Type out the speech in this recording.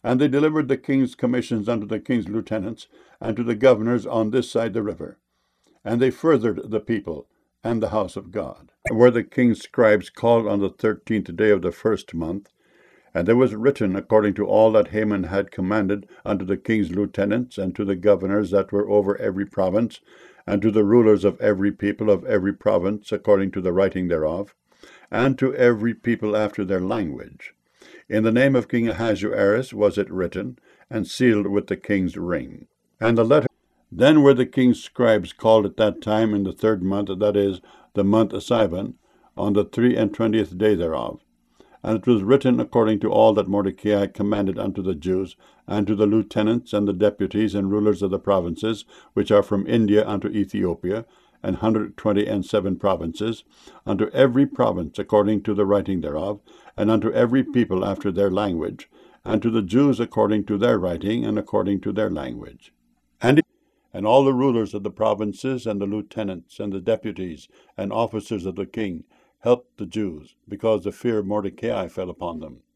And they delivered the king's commissions unto the king's lieutenants, and to the governors on this side the river. And they furthered the people and the house of God. Were the king's scribes called on the 13th day of the first month, and there was written according to all that Haman had commanded unto the king's lieutenants, and to the governors that were over every province, and to the rulers of every people of every province, according to the writing thereof, and to every people after their language. In the name of King Ahasuerus was it written, and sealed with the king's ring. And the letter. Then were the king's scribes called at that time in the 3rd month, that is, the month of Sivan, on the 23 day thereof. And it was written according to all that Mordecai commanded unto the Jews, and to the lieutenants and the deputies and rulers of the provinces, which are from India unto Ethiopia, and 127 provinces, unto every province according to the writing thereof, and unto every people after their language, and to the Jews according to their writing and according to their language. And all the rulers of the provinces, and the lieutenants, and the deputies, and officers of the king, helped the Jews, because the fear of Mordecai fell upon them.